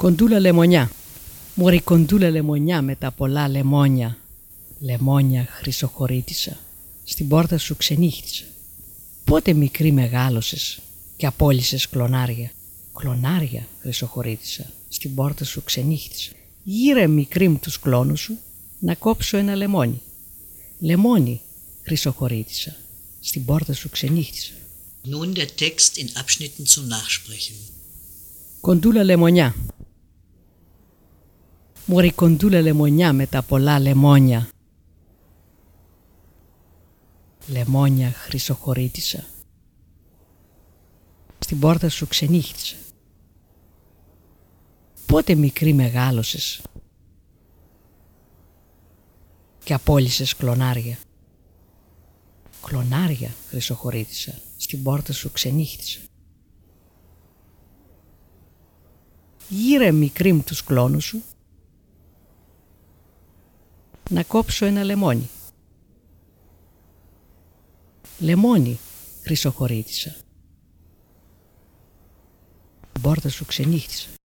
Κοντούλα λεμονιά, μωρή κοντούλα λεμονιά με τα πολλά λεμόνια. Λεμόνια χρυσοχωρήτησα, στην πόρτα σου ξενύχτησα. Πότε μικρή μεγάλωσες και απόλυσες κλονάρια. Κλονάρια χρυσοχωρήτησα, στην πόρτα σου ξενύχτησα. Γύρε μικρή μου τους κλόνους σου να κόψω ένα λεμόνι. Λεμόνι χρυσοχωρήτησα, στην πόρτα σου ξενύχτησα. Nun der Text in Abschnitten zum Nachsprechen. Κοντούλα λεμονιά, μωρή κοντούλα λεμονιά με τα πολλά λεμόνια. Λεμόνια χρυσοχωρήτησα, στην πόρτα σου ξενύχτησα. Πότε μικρή μεγάλωσες και απόλυσες κλονάρια. Κλονάρια χρυσοχωρήτησα, στην πόρτα σου ξενύχτησα. Γύρε μικρή μου τους κλόνους σου να κόψω ένα λεμόνι. Λεμόνι χρυσοχωρήτησα, στην πόρτα σου ξενύχτησα.